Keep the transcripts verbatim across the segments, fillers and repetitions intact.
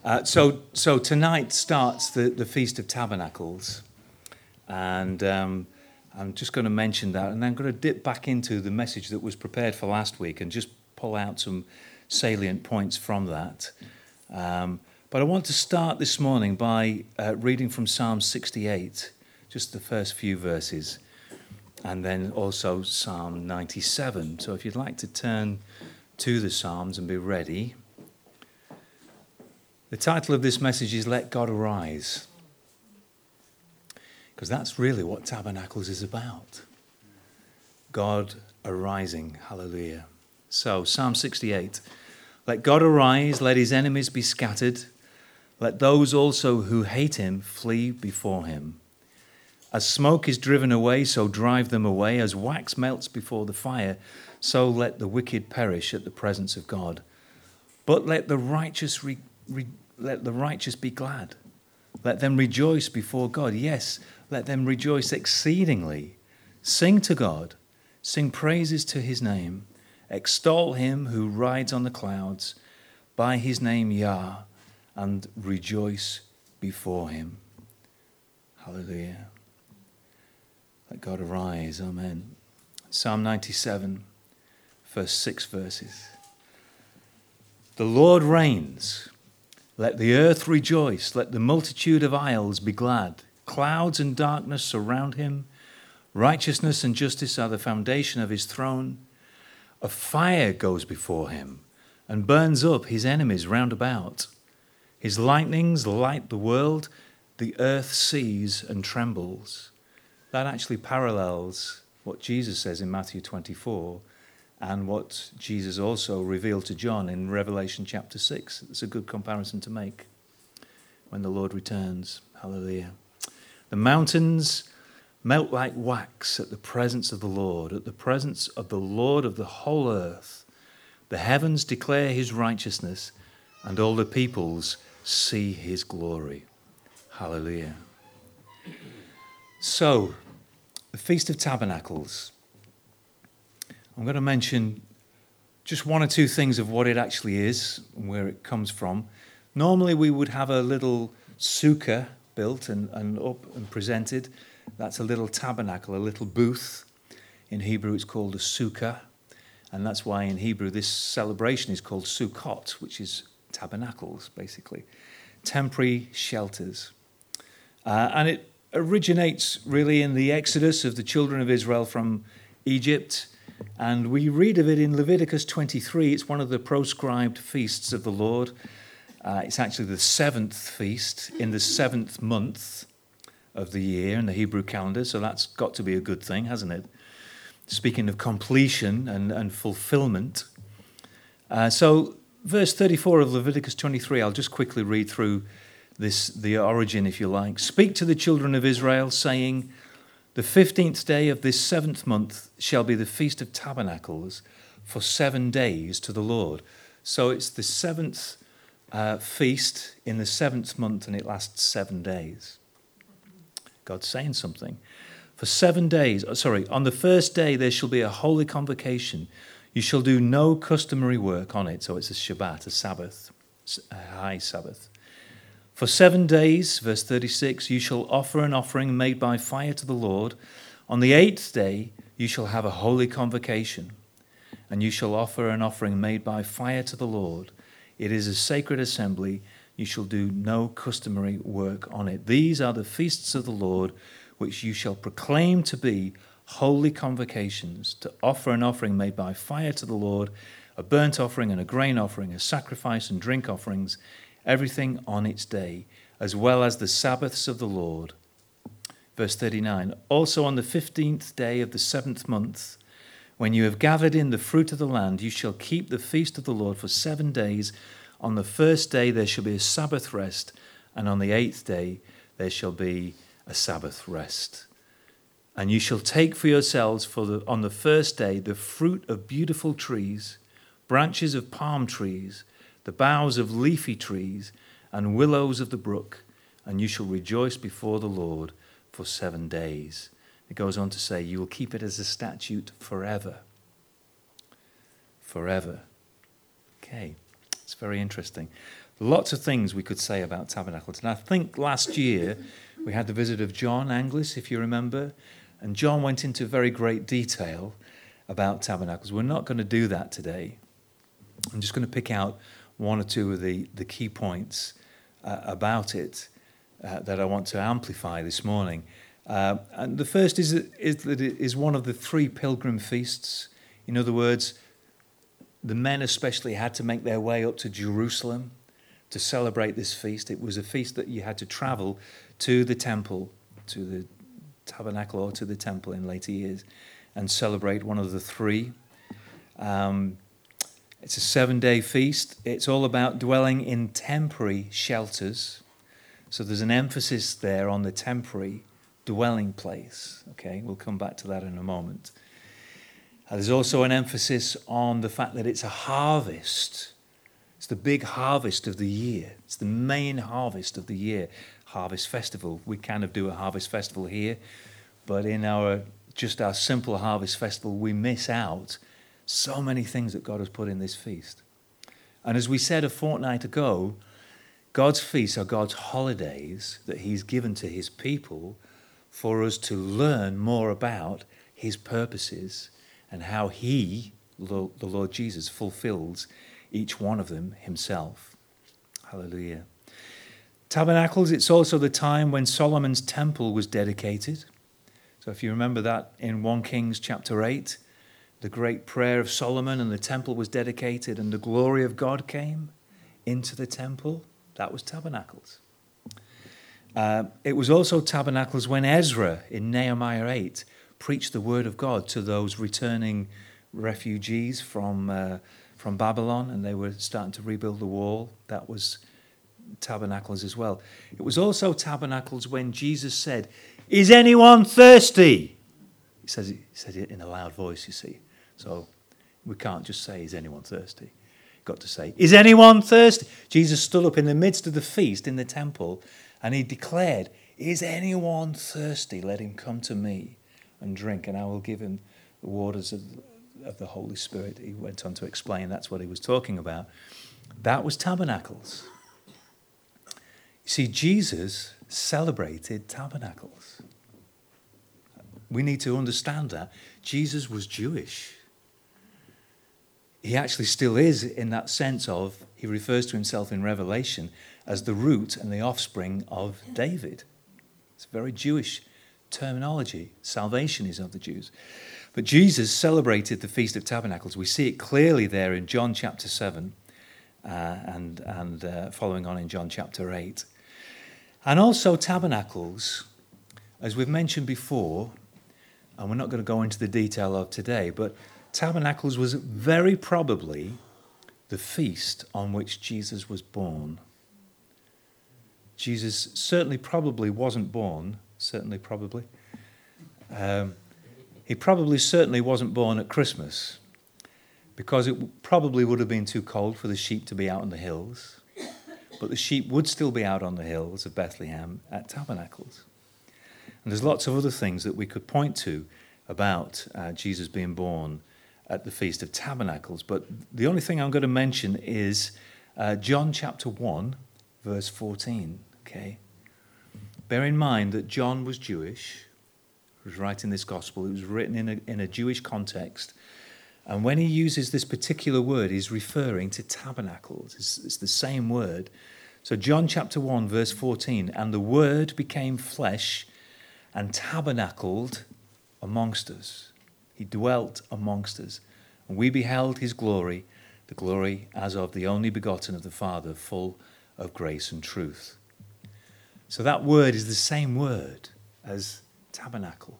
Uh, so, so tonight starts the, the Feast of Tabernacles, and um, I'm just going to mention that, and then I'm going to dip back into the message that was prepared for last week and just pull out some salient points from that. Um, but I want to start this morning by uh, reading from Psalm sixty-eight, just the first few verses, and then also Psalm ninety-seven. So if you'd like to turn to the Psalms and be ready. The title of this message is Let God Arise, because that's really what Tabernacles is about. God arising, hallelujah. So, Psalm sixty-eight. Let God arise, let his enemies be scattered. Let those also who hate him flee before him. As smoke is driven away, so drive them away. As wax melts before the fire, so let the wicked perish at the presence of God. But let the righteous re- re- let the righteous be glad. Let them rejoice before God. Yes, let them rejoice exceedingly. Sing to God. Sing praises to his name. Extol him who rides on the clouds. By his name, Yah, and rejoice before him. Hallelujah. Let God arise. Amen. Psalm ninety-seven, first six verses. The Lord reigns. Let the earth rejoice. Let the multitude of isles be glad. Clouds and darkness surround him. Righteousness and justice are the foundation of his throne. A fire goes before him and burns up his enemies round about. His lightnings light the world. The earth sees and trembles. That actually parallels what Jesus says in Matthew twenty-four and what Jesus also revealed to John in Revelation chapter six. It's a good comparison to make when the Lord returns. Hallelujah. The mountains melt like wax at the presence of the Lord, at the presence of the Lord of the whole earth. The heavens declare his righteousness, and all the peoples see his glory. Hallelujah. So, the Feast of Tabernacles. I'm going to mention just one or two things of what it actually is and where it comes from. Normally we would have a little sukkah built and, and up and presented. That's a little tabernacle, a little booth. In Hebrew it's called a sukkah. And that's why in Hebrew this celebration is called Sukkot, which is tabernacles, basically. Temporary shelters. Uh, and it originates really in the exodus of the children of Israel from Egypt. And we read of it in Leviticus twenty-three. It's one of the proscribed feasts of the Lord. Uh, it's actually the seventh feast in the seventh month of the year in the Hebrew calendar. So that's got to be a good thing, hasn't it? Speaking of completion and, and fulfillment. Uh, so verse thirty-four of Leviticus twenty-three, I'll just quickly read through this, the origin, if you like. Speak to the children of Israel, saying, the fifteenth day of this seventh month shall be the Feast of Tabernacles for seven days to the Lord. So it's the seventh uh, feast in the seventh month, and it lasts seven days. God's saying something. For seven days, oh, sorry, on the first day there shall be a holy convocation. You shall do no customary work on it. So it's a Shabbat, a Sabbath, a high Sabbath. For seven days, verse thirty-six, you shall offer an offering made by fire to the Lord. On the eighth day, you shall have a holy convocation, and you shall offer an offering made by fire to the Lord. It is a sacred assembly. You shall do no customary work on it. These are the feasts of the Lord, which you shall proclaim to be holy convocations, to offer an offering made by fire to the Lord, a burnt offering and a grain offering, a sacrifice and drink offerings, everything on its day, as well as the Sabbaths of the Lord. Verse thirty-nine, also on the fifteenth day of the seventh month, when you have gathered in the fruit of the land, you shall keep the feast of the Lord for seven days. On the first day there shall be a Sabbath rest, and on the eighth day there shall be a Sabbath rest. And you shall take for yourselves for the, on the first day the fruit of beautiful trees, branches of palm trees, the boughs of leafy trees, and willows of the brook, and you shall rejoice before the Lord for seven days. It goes on to say, you will keep it as a statute forever. Forever. Okay, it's very interesting. Lots of things we could say about tabernacles. And I think last year we had the visit of John Anglis, if you remember, and John went into very great detail about tabernacles. We're not going to do that today. I'm just going to pick out one or two of the, the key points uh, about it uh, that I want to amplify this morning. Uh, and the first is, is that it is one of the three pilgrim feasts. In other words, the men especially had to make their way up to Jerusalem to celebrate this feast. It was a feast that you had to travel to the temple, to the tabernacle or to the temple in later years, and celebrate one of the three. Um, it's a seven-day feast. It's all about dwelling in temporary shelters. So there's an emphasis there on the temporary dwelling place. Okay, we'll come back to that in a moment. Uh, there's also an emphasis on the fact that it's a harvest. It's the big harvest of the year. It's the main harvest of the year. Harvest festival. We kind of do a harvest festival here, but in our just our simple harvest festival, we miss out so many things that God has put in this feast. And as we said a fortnight ago, God's feasts are God's holidays that he's given to his people for us to learn more about his purposes and how he, the Lord Jesus, fulfills each one of them himself. Hallelujah. Tabernacles, it's also the time when Solomon's temple was dedicated. So if you remember that in First Kings chapter eight, the great prayer of Solomon and the temple was dedicated and the glory of God came into the temple. That was tabernacles. Uh, it was also tabernacles when Ezra in Nehemiah eight preached the word of God to those returning refugees from uh, from Babylon, and they were starting to rebuild the wall. That was tabernacles as well. It was also tabernacles when Jesus said, "Is anyone thirsty?" He says he said it in a loud voice, you see. So we can't just say, "Is anyone thirsty?" You've got to say, "Is anyone thirsty?" Jesus stood up in the midst of the feast in the temple and he declared, "Is anyone thirsty? Let him come to me and drink, and I will give him the waters of, of the Holy Spirit." He went on to explain that's what he was talking about. That was tabernacles. You see, Jesus celebrated tabernacles. We need to understand that. Jesus was Jewish. He actually still is in that sense of, he refers to himself in Revelation as the root and the offspring of David. It's a very Jewish terminology. Salvation is of the Jews. But Jesus celebrated the Feast of Tabernacles. We see it clearly there in John chapter seven uh, and, and uh, following on in John chapter eight. And also tabernacles, as we've mentioned before, and we're not going to go into the detail of today, but tabernacles was very probably the feast on which Jesus was born. Jesus certainly probably wasn't born, certainly probably. Um, he probably certainly wasn't born at Christmas, because it probably would have been too cold for the sheep to be out on the hills. But the sheep would still be out on the hills of Bethlehem at tabernacles. And there's lots of other things that we could point to about uh, Jesus being born at the Feast of Tabernacles. But the only thing I'm going to mention is uh, John chapter one, verse fourteen. Okay. Bear in mind that John was Jewish. He was writing this gospel. It was written in a, in a Jewish context. And when he uses this particular word, he's referring to tabernacles. It's, it's the same word. So John chapter one, verse fourteen, "And the word became flesh and tabernacled amongst us." He dwelt amongst us. "And we beheld his glory, the glory as of the only begotten of the Father, full of grace and truth." So that word is the same word as tabernacle.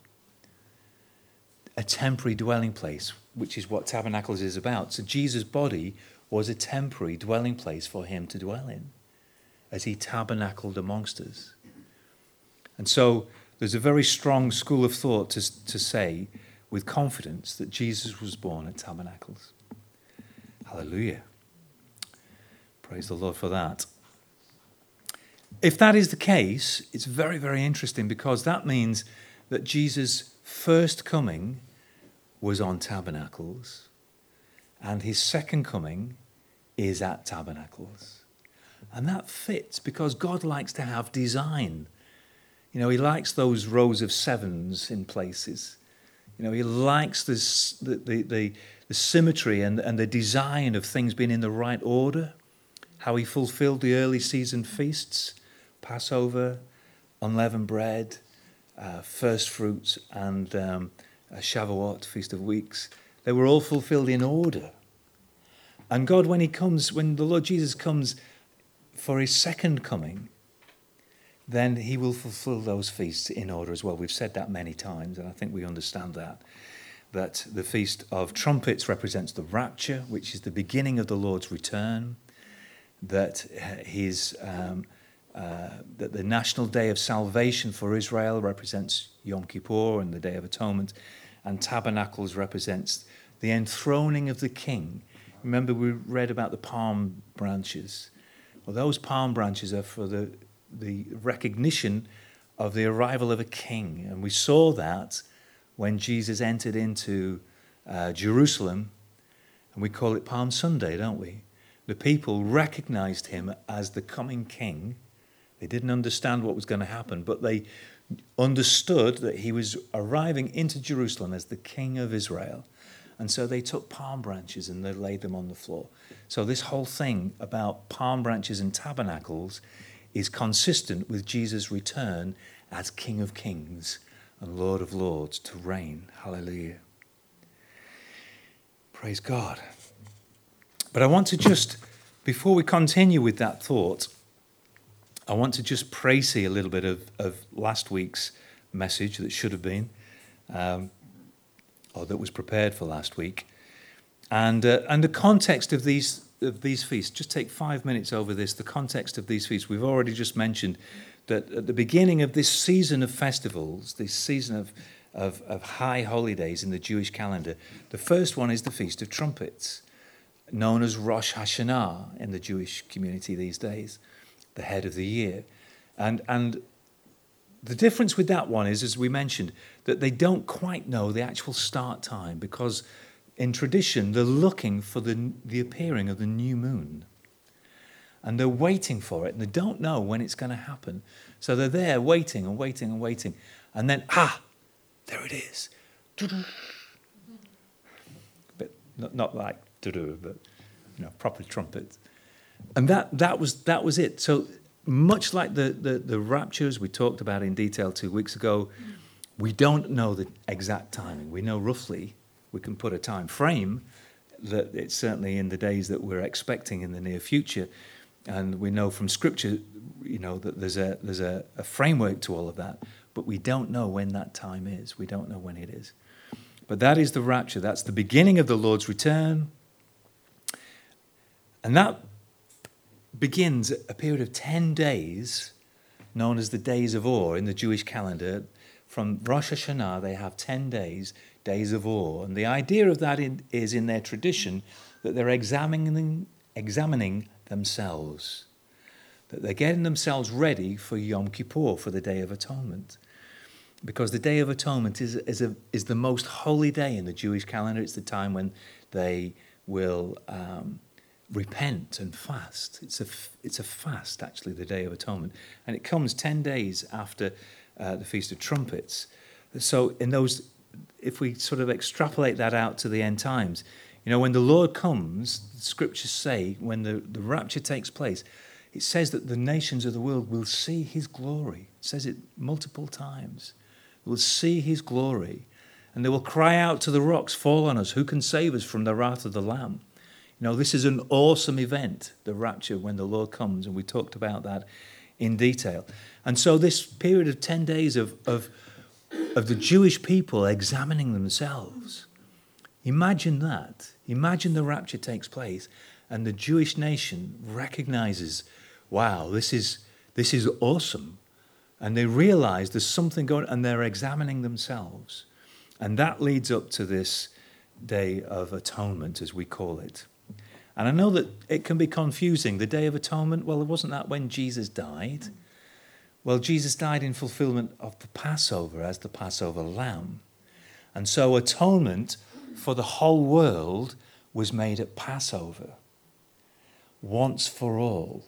A temporary dwelling place, which is what tabernacles is about. So Jesus' body was a temporary dwelling place for him to dwell in as he tabernacled amongst us. And so there's a very strong school of thought to, to say with confidence that Jesus was born at tabernacles. Hallelujah. Praise the Lord for that. If that is the case, it's very, very interesting, because that means that Jesus' first coming was on tabernacles and his second coming is at tabernacles. And that fits because God likes to have design. You know, he likes those rows of sevens in places. You know, he likes this, the, the, the, the symmetry and, and the design of things being in the right order. How he fulfilled the early season feasts, Passover, unleavened bread, uh, first fruits, and um, Shavuot, Feast of Weeks. They were all fulfilled in order. And God, when he comes, when the Lord Jesus comes for his second coming, then he will fulfill those feasts in order as well. We've said that many times, and I think we understand that. That the Feast of Trumpets represents the rapture, which is the beginning of the Lord's return. That his um, uh, that the national day of salvation for Israel represents Yom Kippur and the Day of Atonement, and Tabernacles represents the enthroning of the King. Remember, we read about the palm branches. Well, those palm branches are for the the recognition of the arrival of a king. And we saw that when Jesus entered into uh, Jerusalem, and we call it Palm Sunday, don't we? The people recognized him as the coming king. They didn't understand what was going to happen, but they understood that he was arriving into Jerusalem as the king of Israel. And so they took palm branches and they laid them on the floor. So this whole thing about palm branches and tabernacles is consistent with Jesus' return as King of Kings and Lord of Lords to reign. Hallelujah. Praise God. But I want to just, before we continue with that thought, I want to just praise a little bit of, of last week's message that should have been, um, or that was prepared for last week. And uh, and the context of these of these feasts, just take five minutes over this, the context of these feasts. We've already just mentioned that at the beginning of this season of festivals, this season of, of, of high holidays in the Jewish calendar, the first one is the Feast of Trumpets, known as Rosh Hashanah in the Jewish community these days, the head of the year. And, and the difference with that one is, as we mentioned, that they don't quite know the actual start time because in tradition, they're looking for the, the appearing of the new moon. And they're waiting for it, and they don't know when it's going to happen. So they're there waiting and waiting and waiting. And then, ah, there it is. But not, not like, but you know, proper trumpets. And that, that, was, that was it. So much like the, the, the raptures we talked about in detail two weeks ago, we don't know the exact timing. We know roughly. We can put a time frame that it's certainly in the days that we're expecting in the near future. And we know from Scripture, you know, that there's a there's a, a framework to all of that. But we don't know when that time is. We don't know when it is. But that is the rapture. That's the beginning of the Lord's return. And that begins a period of ten days, known as the Days of Awe in the Jewish calendar. From Rosh Hashanah, they have ten days, days of awe. And the idea of that in, is in their tradition that they're examining, examining themselves, that they're getting themselves ready for Yom Kippur, for the Day of Atonement. Because the Day of Atonement is, is, a, is the most holy day in the Jewish calendar. It's the time when they will um, repent and fast. It's a, it's a fast, actually, the Day of Atonement. And it comes ten days after Uh, the Feast of Trumpets. So in those, if we sort of extrapolate that out to the end times, you know, when the Lord comes, the scriptures say, when the, the rapture takes place, it says that the nations of the world will see his glory. It says it multiple times. They will see his glory. And they will cry out to the rocks, fall on us. Who can save us from the wrath of the Lamb? You know, this is an awesome event, the rapture, when the Lord comes. And we talked about that in detail. And so this period of ten days of, of, of the Jewish people examining themselves, imagine that. Imagine the rapture takes place and the Jewish nation recognizes, wow, this is, this is awesome. And they realize there's something going on, and they're examining themselves. And that leads up to this Day of Atonement, as we call it. And I know that it can be confusing. The Day of Atonement, well, wasn't that when Jesus died? Well, Jesus died in fulfillment of the Passover as the Passover lamb. And so atonement for the whole world was made at Passover, once for all.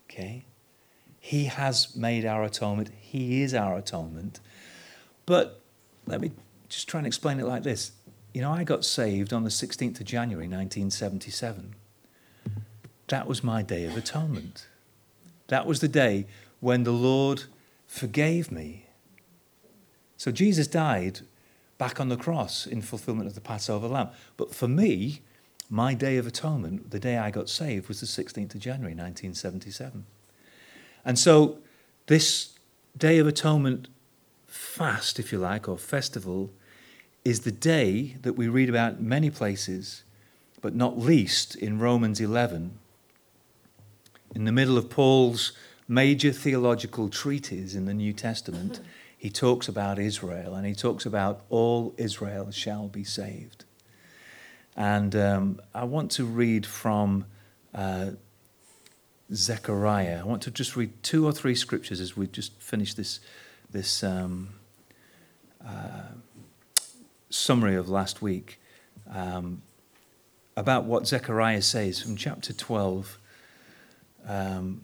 Okay? He has made our atonement. He is our atonement. But let me just try and explain it like this. You know, I got saved on the sixteenth of January, nineteen seventy-seven. That was my day of atonement. That was the day when the Lord forgave me. So Jesus died back on the cross in fulfillment of the Passover lamb. But for me, my day of atonement, the day I got saved, was the sixteenth of January, nineteen seventy-seven. And so this Day of Atonement fast, if you like, or festival, is the day that we read about in many places, but not least in Romans eleven. In the middle of Paul's major theological treatise in the New Testament, he talks about Israel, and he talks about all Israel shall be saved. And um, I want to read from uh, Zechariah. I want to just read two or three scriptures as we just finish this this um, uh, summary of last week um, about what Zechariah says from chapter twelve. Um,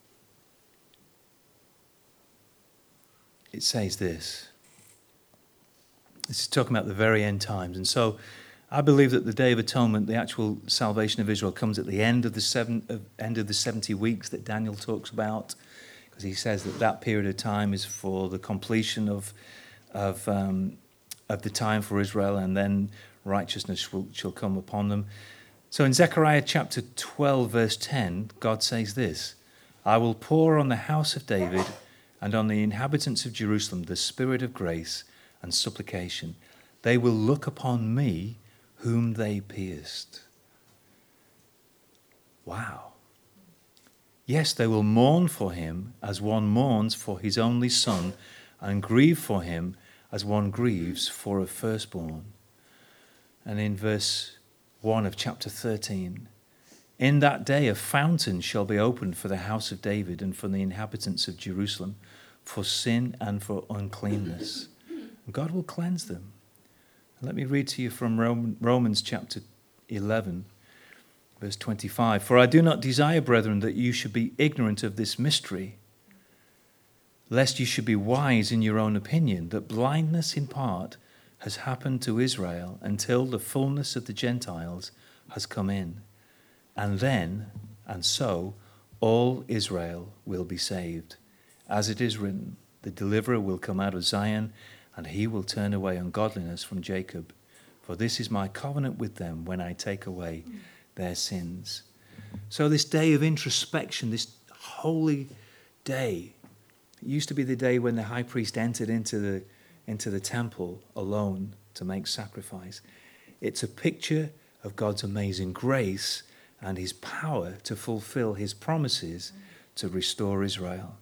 it says this. This is talking about the very end times. And so I believe that the Day of Atonement, the actual salvation of Israel, comes at the end of the seven, uh, end of the seventy weeks that Daniel talks about, because he says that that period of time is for the completion of of um, of the time for Israel, and then righteousness will, shall come upon them. So in Zechariah chapter twelve, verse ten, God says this: "I will pour on the house of David and on the inhabitants of Jerusalem the spirit of grace and supplication. They will look upon me whom they pierced." Wow. "Yes, they will mourn for him as one mourns for his only son, and grieve for him as one grieves for a firstborn." And in verse one of chapter thirteen, "In that day a fountain shall be opened for the house of David and for the inhabitants of Jerusalem, for sin and for uncleanness. God will cleanse them." Let me read to you from Romans chapter eleven, verse twenty-five. "For I do not desire, brethren, that you should be ignorant of this mystery, lest you should be wise in your own opinion, that blindness in part has happened to Israel until the fullness of the Gentiles has come in. And then, and so, all Israel will be saved. As it is written, the deliverer will come out of Zion, and he will turn away ungodliness from Jacob. For this is my covenant with them when I take away their sins." So this day of introspection, this holy day, it used to be the day when the high priest entered into the into the temple alone to make sacrifice. It's a picture of God's amazing grace and his power to fulfill his promises to restore Israel.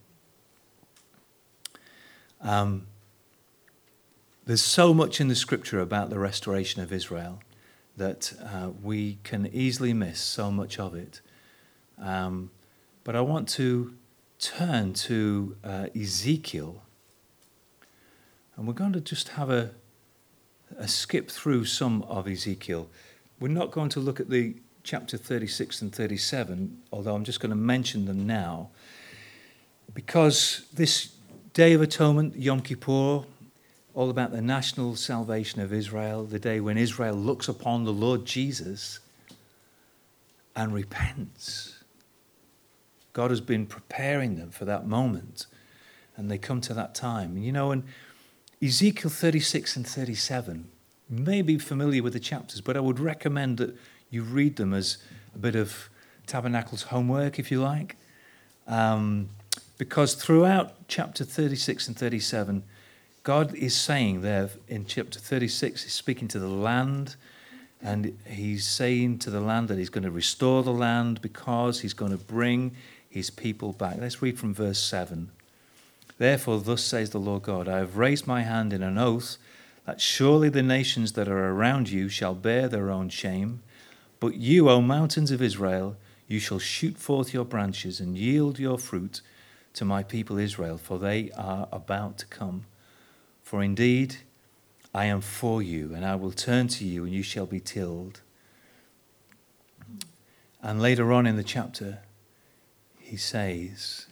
Um, there's so much in the scripture about the restoration of Israel that uh, we can easily miss so much of it. Um, but I want to turn to uh, Ezekiel. And we're going to just have a, a skip through some of Ezekiel. We're not going to look at the chapter thirty-six and thirty-seven, although I'm just going to mention them now. Because this Day of Atonement, Yom Kippur, all about the national salvation of Israel, the day when Israel looks upon the Lord Jesus and repents. God has been preparing them for that moment, and they come to that time. And you know, and Ezekiel thirty-six and thirty-seven, you may be familiar with the chapters, but I would recommend that you read them as a bit of Tabernacle's homework, if you like. Um, because throughout chapter thirty-six and thirty-seven, God is saying there in chapter thirty-six, he's speaking to the land, and he's saying to the land that he's going to restore the land because he's going to bring his people back. Let's read from verse seven. "Therefore, thus says the Lord God, I have raised my hand in an oath that surely the nations that are around you shall bear their own shame. But you, O mountains of Israel, you shall shoot forth your branches and yield your fruit to my people Israel, for they are about to come. For indeed, I am for you, and I will turn to you, and you shall be tilled." And later on in the chapter, he says,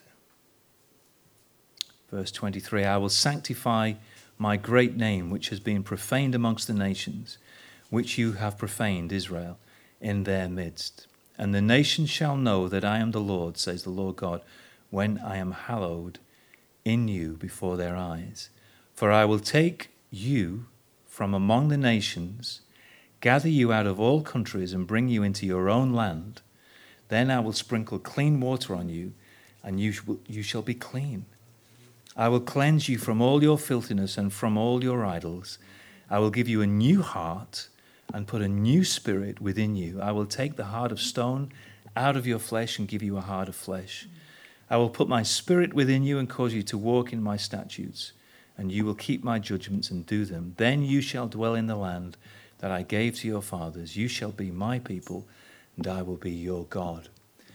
verse twenty-three, I will sanctify my great name, which has been profaned amongst the nations, which you have profaned, Israel, in their midst. And the nations shall know that I am the Lord, says the Lord God, when I am hallowed in you before their eyes. For I will take you from among the nations, gather you out of all countries, and bring you into your own land. Then I will sprinkle clean water on you, and you, sh- you shall be clean. I will cleanse you from all your filthiness and from all your idols. I will give you a new heart and put a new spirit within you. I will take the heart of stone out of your flesh and give you a heart of flesh. I will put my spirit within you and cause you to walk in my statutes, and you will keep my judgments and do them. Then you shall dwell in the land that I gave to your fathers. You shall be my people, and I will be your God.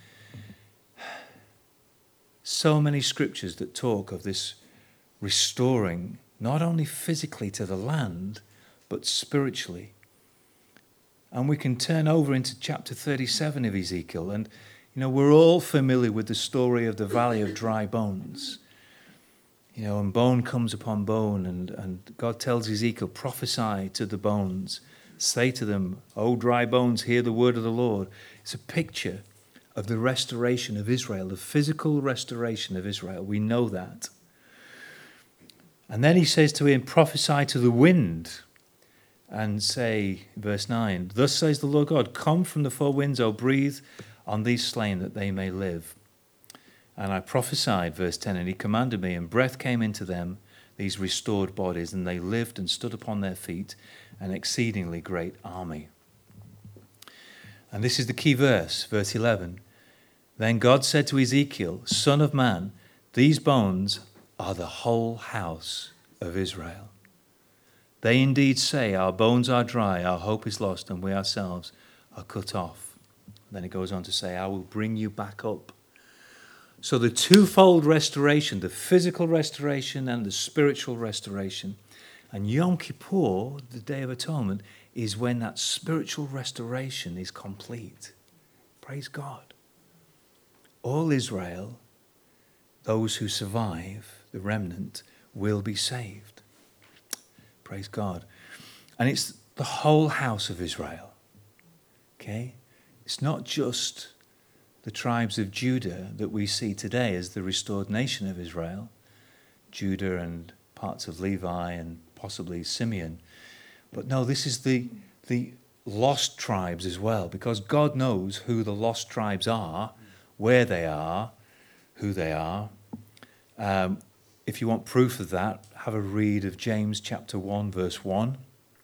So many scriptures that talk of this restoring, not only physically to the land, but spiritually. And we can turn over into chapter thirty-seven of Ezekiel, and you know, we're all familiar with the story of the valley of dry bones. You know, and bone comes upon bone, and, and God tells Ezekiel, prophesy to the bones. Say to them, O dry bones, hear the word of the Lord. It's a picture of the restoration of Israel, the physical restoration of Israel. We know that. And then he says to him, prophesy to the wind, and say, verse nine, thus says the Lord God, come from the four winds, O breathe on these slain that they may live. And I prophesied, verse ten, and he commanded me, and breath came into them, these restored bodies, and they lived and stood upon their feet, an exceedingly great army. And this is the key verse, verse eleven. Then God said to Ezekiel, Son of man, these bones are the whole house of Israel. They indeed say, our bones are dry, our hope is lost, and we ourselves are cut off. Then it goes on to say, I will bring you back up. So the twofold restoration, the physical restoration and the spiritual restoration. And Yom Kippur, the Day of Atonement, is when that spiritual restoration is complete. Praise God. All Israel, those who survive, the remnant, will be saved. Praise God. And it's the whole house of Israel. Okay? It's not just the tribes of Judah that we see today as the restored nation of Israel, Judah and parts of Levi and possibly Simeon. But no, this is the, the lost tribes as well, because God knows who the lost tribes are, where they are, who they are. Um, if you want proof of that, have a read of James chapter one, verse one.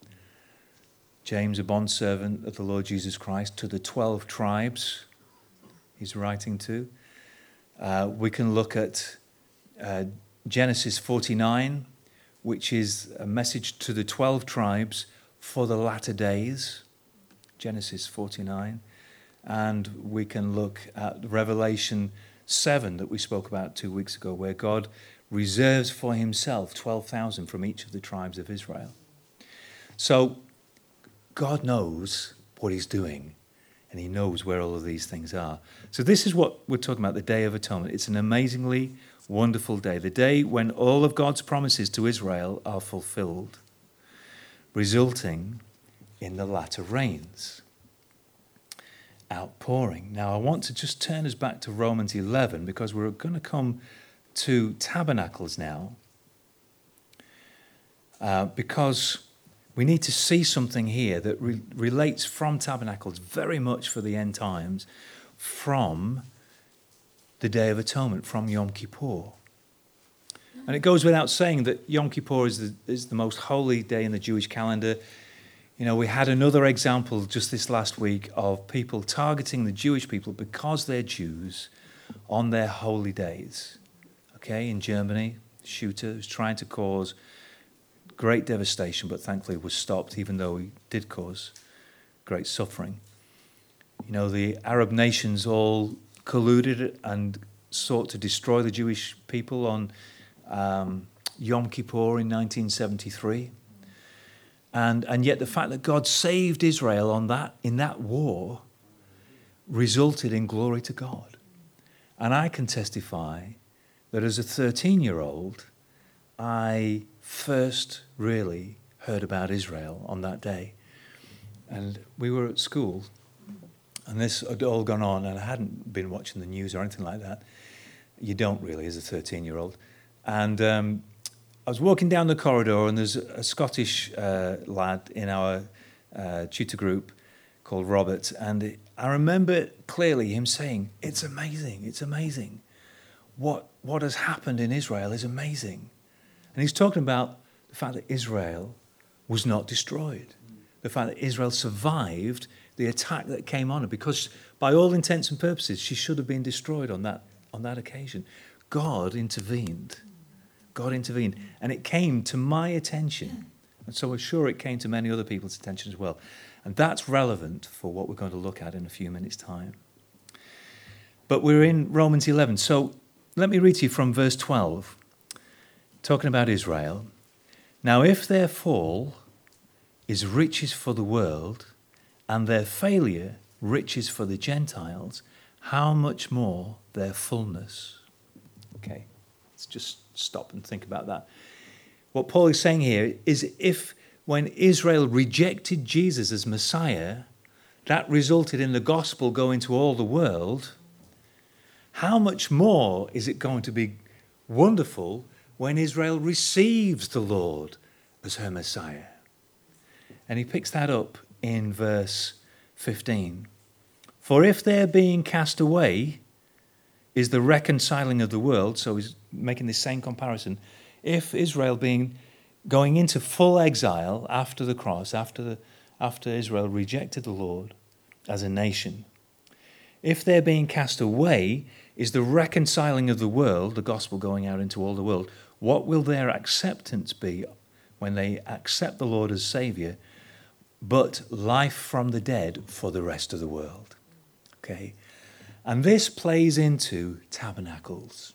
James, a bondservant of the Lord Jesus Christ, to the twelve tribes he's writing to. Uh, we can look at uh, Genesis forty-nine, which is a message to the twelve tribes for the latter days. Genesis forty-nine. And we can look at Revelation seven that we spoke about two weeks ago, where God reserves for himself twelve thousand from each of the tribes of Israel. So God knows what he's doing, and he knows where all of these things are. So this is what we're talking about, the Day of Atonement. It's an amazingly wonderful day, the day when all of God's promises to Israel are fulfilled, resulting in the latter rains. Outpouring. Now I want to just turn us back to Romans eleven, because we're going to come to tabernacles now, uh, because we need to see something here that re- relates from tabernacles very much for the end times, from the Day of Atonement, from Yom Kippur. And it goes without saying that Yom Kippur is the, is the most holy day in the Jewish calendar. You know, we had another example just this last week of people targeting the Jewish people because they're Jews on their holy days. Okay, in Germany, a shooter was trying to cause great devastation, but thankfully was stopped, even though he did cause great suffering. You know, the Arab nations all colluded and sought to destroy the Jewish people on um, Yom Kippur in nineteen seventy-three. And and yet the fact that God saved Israel on that in that war resulted in glory to God. And I can testify that as a thirteen-year-old, I first really heard about Israel on that day. And we were at school, and this had all gone on, and I hadn't been watching the news or anything like that. You don't really as a thirteen-year-old. And um, I was walking down the corridor, and there's a Scottish uh, lad in our uh, tutor group called Robert, and I remember clearly him saying, "It's amazing, it's amazing. What, what has happened in Israel is amazing." And he's talking about the fact that Israel was not destroyed, the fact that Israel survived the attack that came on her, because by all intents and purposes, she should have been destroyed on that, on that occasion. God intervened. God intervened. And it came to my attention. And so I'm sure it came to many other people's attention as well. And that's relevant for what we're going to look at in a few minutes' time. But we're in Romans eleven. So let me read to you from verse twelve, talking about Israel. "Now if their fall is riches for the world, and their failure riches for the Gentiles, how much more their fullness?" Okay, let's just stop and think about that. What Paul is saying here is, if when Israel rejected Jesus as Messiah, that resulted in the gospel going to all the world, how much more is it going to be wonderful when Israel receives the Lord as her Messiah? And he picks that up in verse fifteen. "For if their being cast away is the reconciling of the world," so he's making this same comparison, if Israel being going into full exile after the cross, after the, after Israel rejected the Lord as a nation, if their being cast away is the reconciling of the world, the gospel going out into all the world, what will their acceptance be when they accept the Lord as Saviour, but life from the dead for the rest of the world? Okay, and this plays into tabernacles.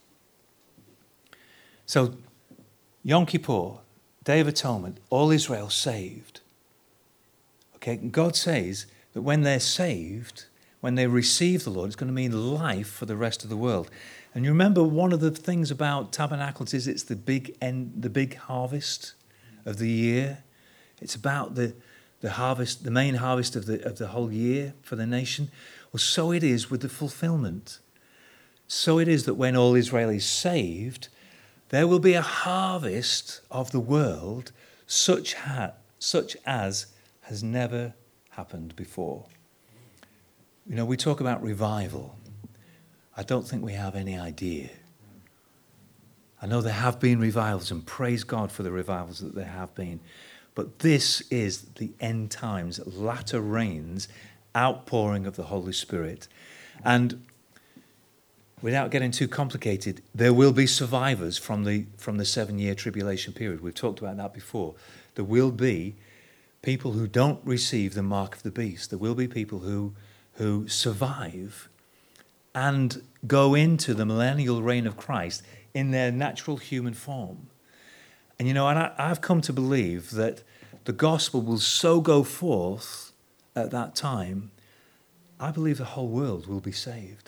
So Yom Kippur, Day of Atonement, all Israel saved. Okay, God says that when they're saved, when they receive the Lord, it's going to mean life for the rest of the world. And you remember, one of the things about tabernacles is it's the big end, the big harvest of the year. It's about the the harvest, the main harvest of the of the whole year for the nation. Well, so it is with the fulfillment. So it is that when all Israel is saved, there will be a harvest of the world such, ha- such as has never happened before. You know, we talk about revival. I don't think we have any idea. I know there have been revivals, and praise God for the revivals that there have been. But this is the end times, latter rains, outpouring of the Holy Spirit. And without getting too complicated, there will be survivors from the from the seven-year tribulation period. We've talked about that before. There will be people who don't receive the mark of the beast. There will be people who who survive and go into the millennial reign of Christ in their natural human form. And you know, and I, I've come to believe that the gospel will so go forth at that time, I believe the whole world will be saved.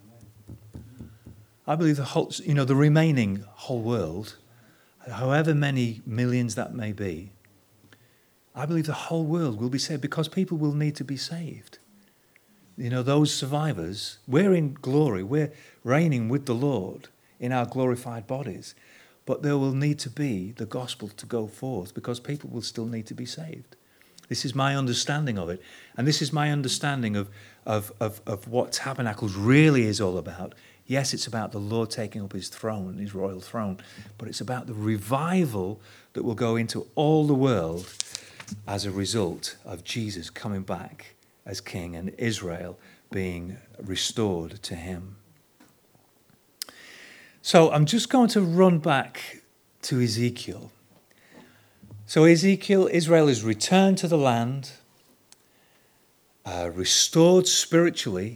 I believe the whole, you know, the remaining whole world, however many millions that may be, I believe the whole world will be saved, because people will need to be saved. You know, those survivors, we're in glory, we're reigning with the Lord in our glorified bodies, but there will need to be the gospel to go forth, because people will still need to be saved. This is my understanding of it. And this is my understanding of, of, of, of what Tabernacles really is all about. Yes, it's about the Lord taking up his throne, his royal throne, but it's about the revival that will go into all the world as a result of Jesus coming back as king and Israel being restored to him. So I'm just going to run back to Ezekiel. So Ezekiel, Israel is returned to the land, uh, restored spiritually.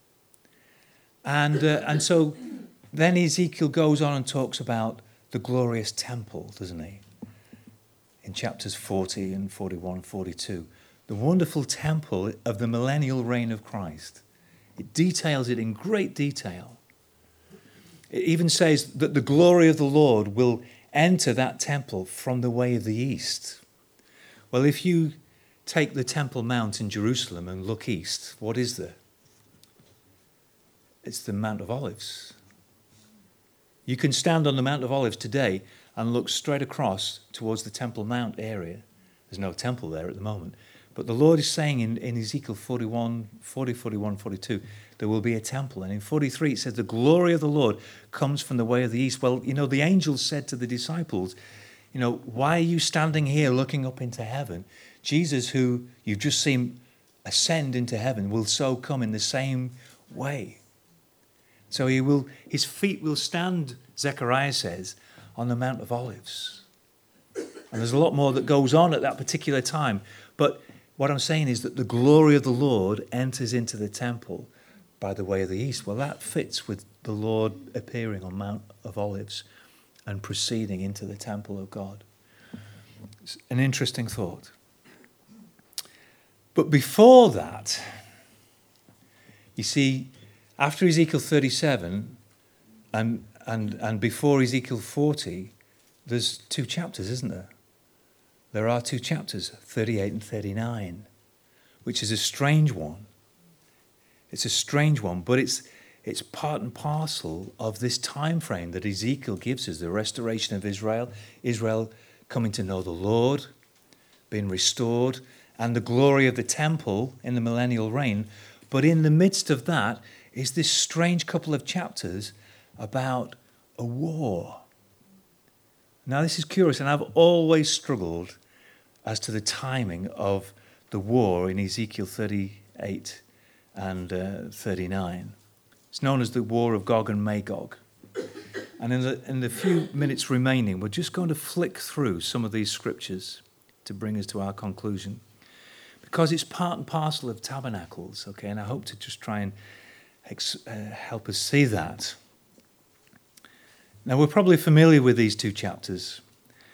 And uh, and so then Ezekiel goes on and talks about the glorious temple, doesn't he? In chapters forty and forty-one and forty-two. The wonderful temple of the millennial reign of Christ. It details it in great detail. It even says that the glory of the Lord will enter that temple from the way of the east. Well, if you take the Temple Mount in Jerusalem and look east, what is there? It's the Mount of Olives. You can stand on the Mount of Olives today and look straight across towards the Temple Mount area. There's no temple there at the moment. But the Lord is saying in, in Ezekiel forty-one, forty, forty-one, forty-two, there will be a temple. And in forty-three, it says, the glory of the Lord comes from the way of the east. Well, you know, the angel said to the disciples, you know, why are you standing here looking up into heaven? Jesus, who you've just seen ascend into heaven, will so come in the same way. So he will, his feet will stand, Zechariah says, on the Mount of Olives. And there's a lot more that goes on at that particular time. But what I'm saying is that the glory of the Lord enters into the temple by the way of the east. Well, that fits with the Lord appearing on Mount of Olives and proceeding into the temple of God. It's an interesting thought. But before that, you see, after Ezekiel thirty-seven and, and, and before Ezekiel forty, there's two chapters, isn't there? There are two chapters, thirty-eight and thirty-nine, which is a strange one. It's a strange one, but it's it's part and parcel of this time frame that Ezekiel gives us, the restoration of Israel, Israel coming to know the Lord, being restored, and the glory of the temple in the millennial reign. But in the midst of that is this strange couple of chapters about a war. Now, this is curious, and I've always struggled as to the timing of the war in Ezekiel thirty-eight and uh, thirty-nine. It's known as the War of Gog and Magog. And in the, in the few minutes remaining, we're just going to flick through some of these scriptures to bring us to our conclusion. Because it's part and parcel of tabernacles, okay, and I hope to just try and ex- uh, help us see that. Now, we're probably familiar with these two chapters.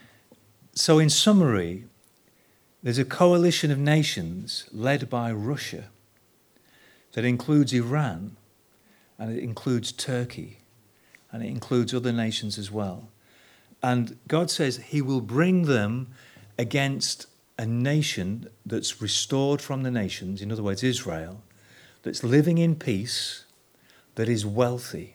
So in summary, there's a coalition of nations led by Russia that includes Iran, and it includes Turkey, and it includes other nations as well. And God says he will bring them against a nation that's restored from the nations, in other words, Israel, that's living in peace, that is wealthy.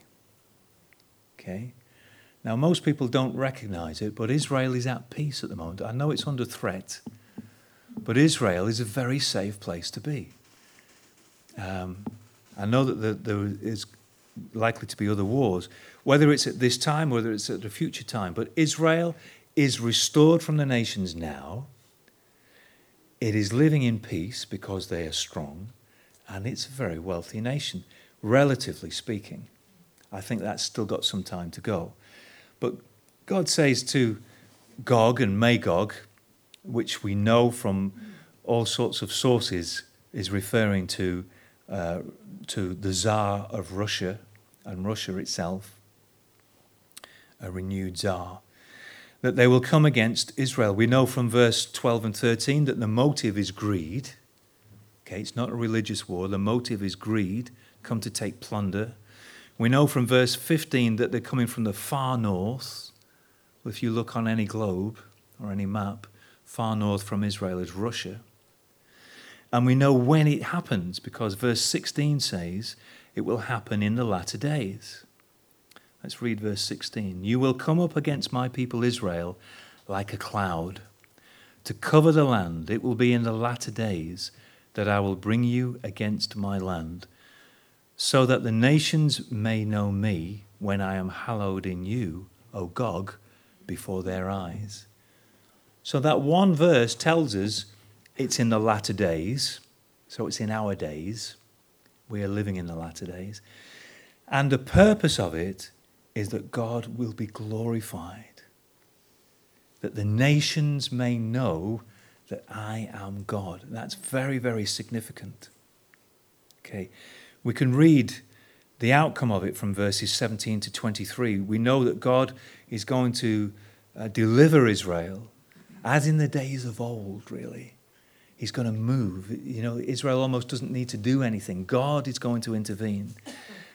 Okay? Now, most people don't recognize it, but Israel is at peace at the moment. I know it's under threat, but Israel is a very safe place to be. Um, I know that there, there is likely to be other wars, whether it's at this time or whether it's at a future time. But Israel is restored from the nations now. It is living in peace because they are strong, and it's a very wealthy nation, relatively speaking. I think that's still got some time to go. But God says to Gog and Magog, which we know from all sorts of sources is referring to uh, to the Tsar of Russia and Russia itself, a renewed Tsar, that they will come against Israel. We know from verse twelve and thirteen that the motive is greed. Okay, it's not a religious war. The motive is greed, come to take plunder. We know from verse fifteen that they're coming from the far north. If you look on any globe or any map, far north from Israel is Russia. And we know when it happens because verse sixteen says it will happen in the latter days. Let's read verse sixteen. You will come up against my people Israel like a cloud to cover the land. It will be in the latter days that I will bring you against my land, so that the nations may know me when I am hallowed in you, O Gog, before their eyes. So that one verse tells us it's in the latter days, so it's in our days. We are living in the latter days. And the purpose of it is that God will be glorified, that the nations may know that I am God. That's very, very significant. Okay, we can read the outcome of it from verses seventeen to twenty-three. We know that God is going to uh, deliver Israel as in the days of old, really. He's going to move. You know, Israel almost doesn't need to do anything. God is going to intervene.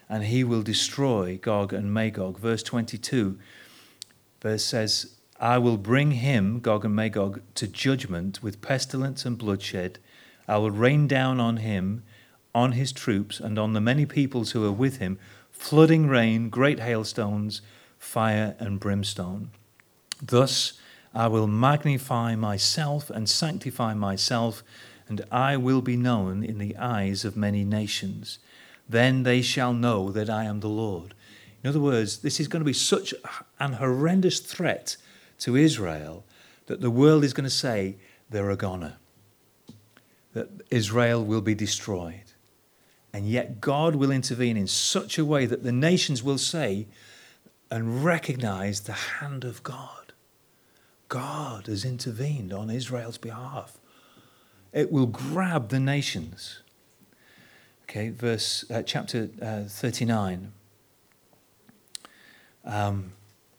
and he will destroy Gog and Magog. Verse twenty-two, verse says, I will bring him, Gog and Magog, to judgment with pestilence and bloodshed. I will rain down on him, on his troops, and on the many peoples who are with him, flooding rain, great hailstones, fire and brimstone. Thus I will magnify myself and sanctify myself, and I will be known in the eyes of many nations. Then they shall know that I am the Lord. In other words, this is going to be such an horrendous threat to Israel that the world is going to say they're a goner, that Israel will be destroyed. And yet God will intervene in such a way that the nations will say and recognize the hand of God. God has intervened on Israel's behalf. It will grab the nations. Okay, verse uh, chapter uh, thirty-nine. Um,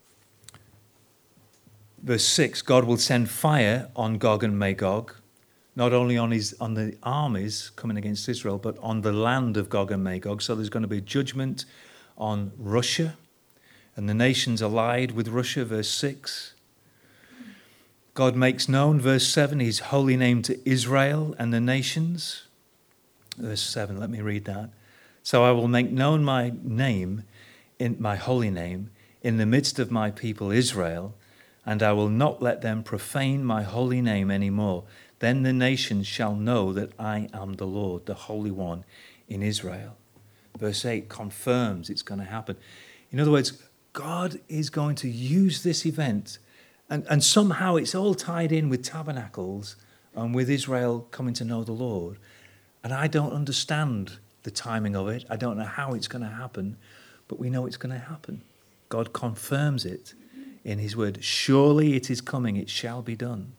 verse six, God will send fire on Gog and Magog, not only on his on the armies coming against Israel, but on the land of Gog and Magog. So there's going to be judgment on Russia, and the nations allied with Russia, verse six. God makes known, verse seven, his holy name to Israel and the nations. Verse seven, let me read that. So I will make known my name, in my holy name, in the midst of my people Israel, and I will not let them profane my holy name any more. Then the nations shall know that I am the Lord, the Holy One in Israel. Verse eight confirms it's going to happen. In other words, God is going to use this event, and, and somehow it's all tied in with tabernacles and with Israel coming to know the Lord. And I don't understand the timing of it. I don't know how it's going to happen, but we know it's going to happen. God confirms it in his word. Surely it is coming, it shall be done.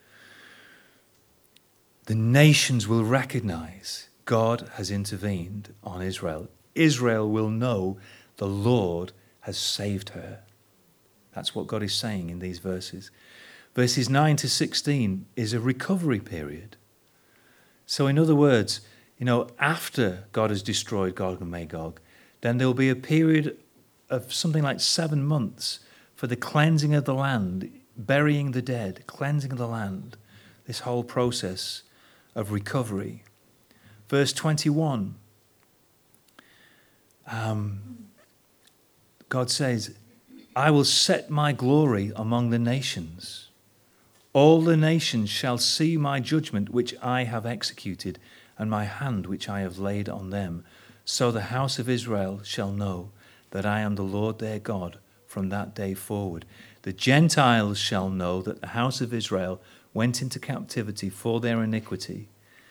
The nations will recognize God has intervened on Israel. Israel will know the Lord has saved her. That's what God is saying in these verses. Verses nine to sixteen is a recovery period. So in other words, you know, after God has destroyed Gog and Magog, then there will be a period of something like seven months for the cleansing of the land, burying the dead, cleansing of the land, this whole process of recovery. Verse twenty-one, um, God says, I will set my glory among the nations. All the nations shall see my judgment which I have executed, and my hand which I have laid on them. So the house of Israel shall know that I am the Lord their God from that day forward. The Gentiles shall know that the house of Israel went into captivity for their iniquity.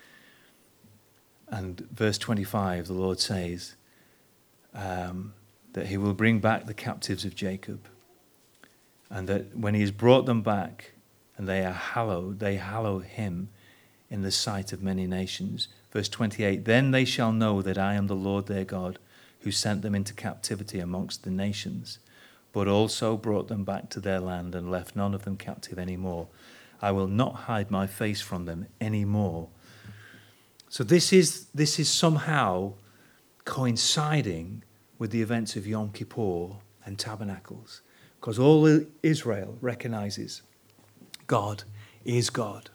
And verse twenty-five, the Lord says um, that he will bring back the captives of Jacob, and that when he has brought them back and they are hallowed, they hallow him in the sight of many nations. Verse twenty-eight, then they shall know that I am the Lord their God, who sent them into captivity amongst the nations, but also brought them back to their land and left none of them captive any more. I will not hide my face from them any more. So this is this is somehow coinciding with the events of Yom Kippur and Tabernacles, because all Israel recognizes God is God.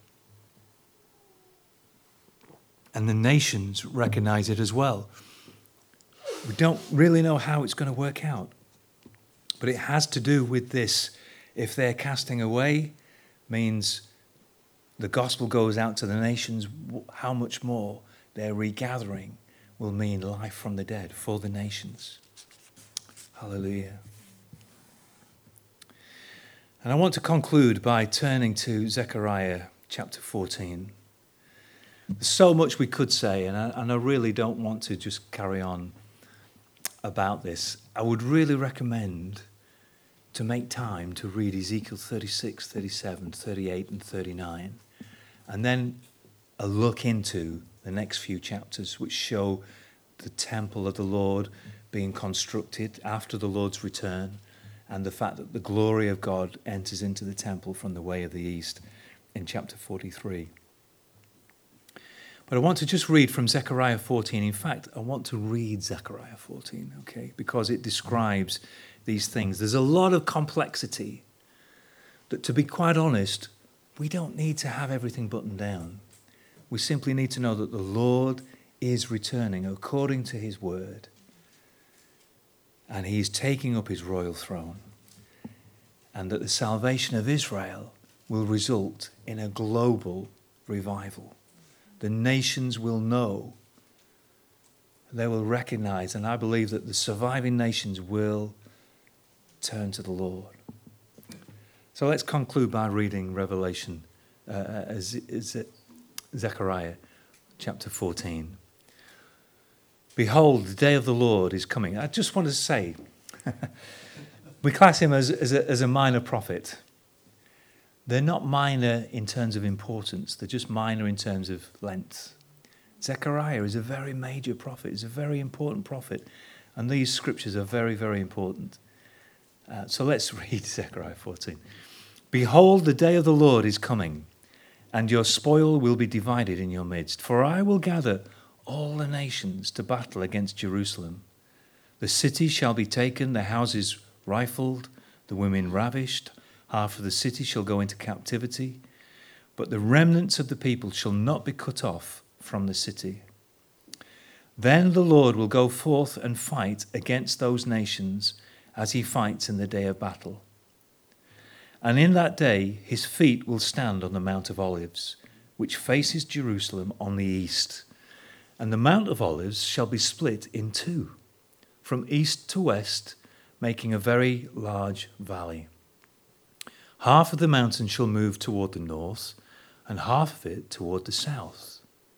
And the nations recognize it as well. We don't really know how it's going to work out, but it has to do with this. If they're casting away, means the gospel goes out to the nations, how much more their regathering will mean life from the dead for the nations. Hallelujah. And I want to conclude by turning to Zechariah chapter fourteen. There's so much we could say, and I, and I really don't want to just carry on about this. I would really recommend to make time to read Ezekiel thirty-six, thirty-seven, thirty-eight, and thirty-nine, and then a look into the next few chapters, which show the temple of the Lord being constructed after the Lord's return, and the fact that the glory of God enters into the temple from the way of the east in chapter forty-three. But I want to just read from Zechariah fourteen. In fact, I want to read Zechariah fourteen, okay, because it describes these things. There's a lot of complexity that, to be quite honest, we don't need to have everything buttoned down. We simply need to know that the Lord is returning according to his word, and he is taking up his royal throne, and that the salvation of Israel will result in a global revival. The nations will know, they will recognize, and I believe that the surviving nations will turn to the Lord. So let's conclude by reading Revelation, uh, as, as Zechariah chapter fourteen. Behold, the day of the Lord is coming. I just want to say, we class him as, as, a, as a minor prophet. They're not minor in terms of importance. They're just minor in terms of length. Zechariah is a very major prophet. He's a very important prophet. And these scriptures are very, very important. Uh, so let's read Zechariah fourteen. Behold, the day of the Lord is coming, and your spoil will be divided in your midst. For I will gather all the nations to battle against Jerusalem. The city shall be taken, the houses rifled, the women ravished. Half of the city shall go into captivity, but the remnants of the people shall not be cut off from the city. Then the Lord will go forth and fight against those nations as he fights in the day of battle. And in that day his feet will stand on the Mount of Olives, which faces Jerusalem on the east. And the Mount of Olives shall be split in two, from east to west, making a very large valley. Half of the mountain shall move toward the north, and half of it toward the south.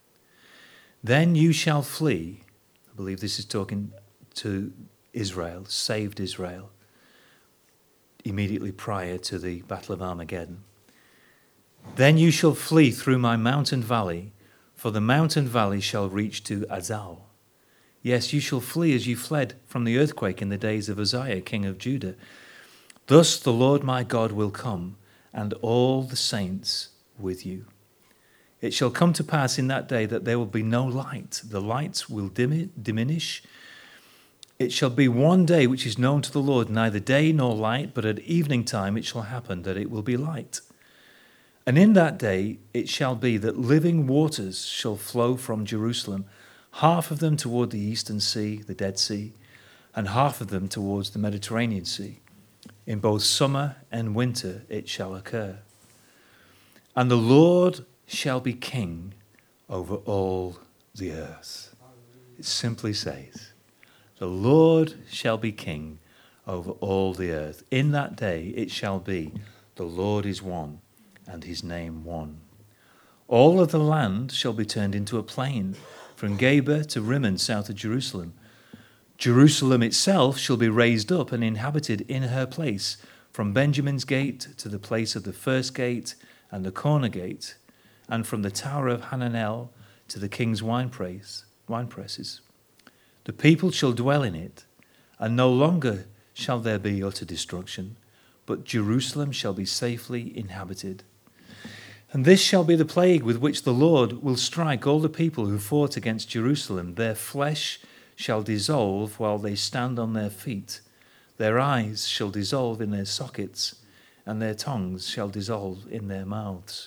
Then you shall flee. I believe this is talking to Israel, saved Israel, immediately prior to the Battle of Armageddon. Then you shall flee through my mountain valley, for the mountain valley shall reach to Azal. Yes, you shall flee as you fled from the earthquake in the days of Uzziah, king of Judah. Thus the Lord my God will come, and all the saints with you. It shall come to pass in that day that there will be no light. The lights will dim- diminish. It shall be one day which is known to the Lord, neither day nor light, but at evening time it shall happen that it will be light. And in that day it shall be that living waters shall flow from Jerusalem, half of them toward the eastern sea, the Dead Sea, and half of them towards the Mediterranean Sea. In both summer and winter it shall occur. And the Lord shall be king over all the earth. It simply says, the Lord shall be king over all the earth. In that day it shall be, the Lord is one, and his name one. All of the land shall be turned into a plain, from Geba to Rimmon, south of Jerusalem. Jerusalem itself shall be raised up and inhabited in her place, from Benjamin's gate to the place of the first gate and the corner gate, and from the tower of Hananel to the king's winepress, winepresses. The people shall dwell in it, and no longer shall there be utter destruction, but Jerusalem shall be safely inhabited. And this shall be the plague with which the Lord will strike all the people who fought against Jerusalem. Their flesh shall dissolve while they stand on their feet. Their eyes shall dissolve in their sockets, and their tongues shall dissolve in their mouths.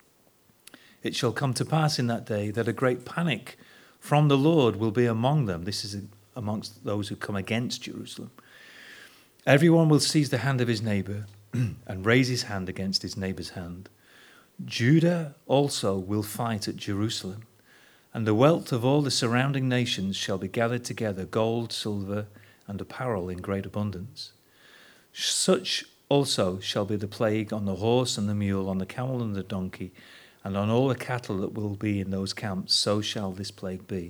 It shall come to pass in that day that a great panic from the Lord will be among them. This is amongst those who come against Jerusalem. Everyone will seize the hand of his neighbor and raise his hand against his neighbor's hand. Judah also will fight at Jerusalem, and the wealth of all the surrounding nations shall be gathered together, gold, silver, and apparel in great abundance. Such also shall be the plague on the horse and the mule, on the camel and the donkey, and on all the cattle that will be in those camps, so shall this plague be.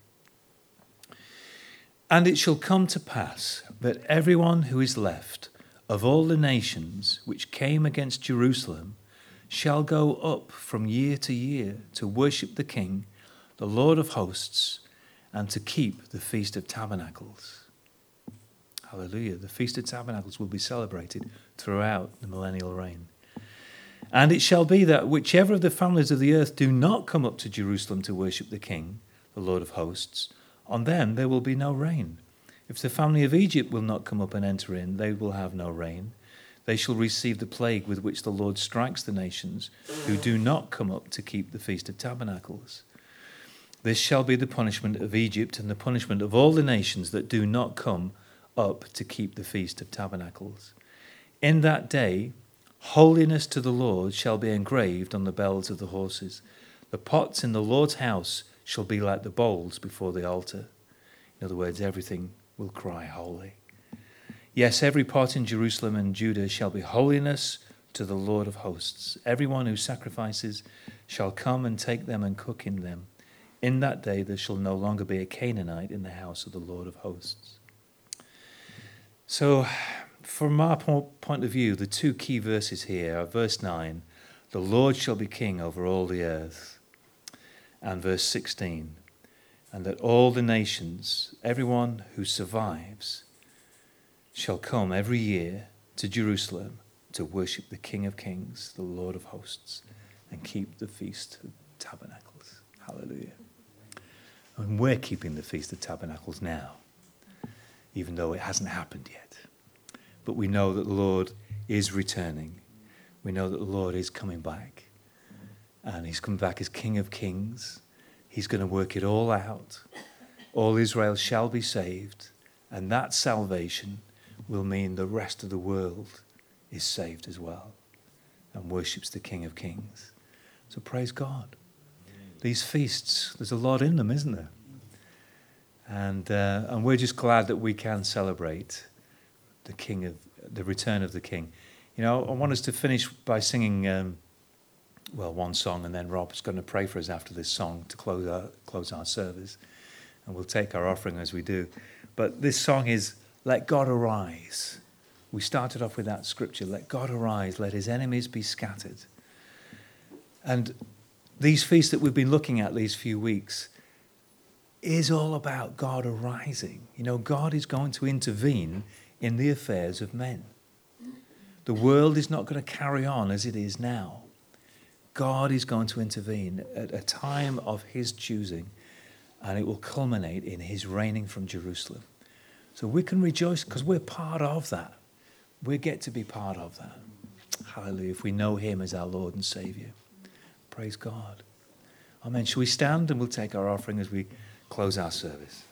And it shall come to pass that everyone who is left of all the nations which came against Jerusalem shall go up from year to year to worship the King, the Lord of hosts, and to keep the Feast of Tabernacles. Hallelujah. The Feast of Tabernacles will be celebrated throughout the millennial reign. And it shall be that whichever of the families of the earth do not come up to Jerusalem to worship the King, the Lord of hosts, on them there will be no rain. If the family of Egypt will not come up and enter in, they will have no rain. They shall receive the plague with which the Lord strikes the nations who do not come up to keep the Feast of Tabernacles. This shall be the punishment of Egypt and the punishment of all the nations that do not come up to keep the Feast of Tabernacles. In that day, holiness to the Lord shall be engraved on the bells of the horses. The pots in the Lord's house shall be like the bowls before the altar. In other words, everything will cry holy. Yes, every pot in Jerusalem and Judah shall be holiness to the Lord of hosts. Everyone who sacrifices shall come and take them and cook in them. In that day there shall no longer be a Canaanite in the house of the Lord of hosts. So, from our point of view, the two key verses here are verse nine, the Lord shall be king over all the earth, and verse sixteen, and that all the nations, everyone who survives, shall come every year to Jerusalem to worship the King of Kings, the Lord of hosts, and keep the Feast of Tabernacles. Hallelujah. And we're keeping the Feast of Tabernacles now, even though it hasn't happened yet. But we know that the Lord is returning. We know that the Lord is coming back. And he's coming back as King of Kings. He's going to work it all out. All Israel shall be saved. And that salvation will mean the rest of the world is saved as well and worships the King of Kings. So praise God. These feasts, there's a lot in them, isn't there? And uh, and we're just glad that we can celebrate the King of the return of the King. You know, I want us to finish by singing, um, well, one song, and then Rob's going to pray for us after this song to close our close our service, and we'll take our offering as we do. But this song is "Let God Arise." We started off with that scripture: "Let God arise, let His enemies be scattered." And these feasts that we've been looking at these few weeks is all about God arising. You know, God is going to intervene in the affairs of men. The world is not going to carry on as it is now. God is going to intervene at a time of His choosing, and it will culminate in His reigning from Jerusalem. So we can rejoice because we're part of that. We get to be part of that. Hallelujah. If we know Him as our Lord and Saviour. Praise God. Amen. Shall we stand and we'll take our offering as we close our service?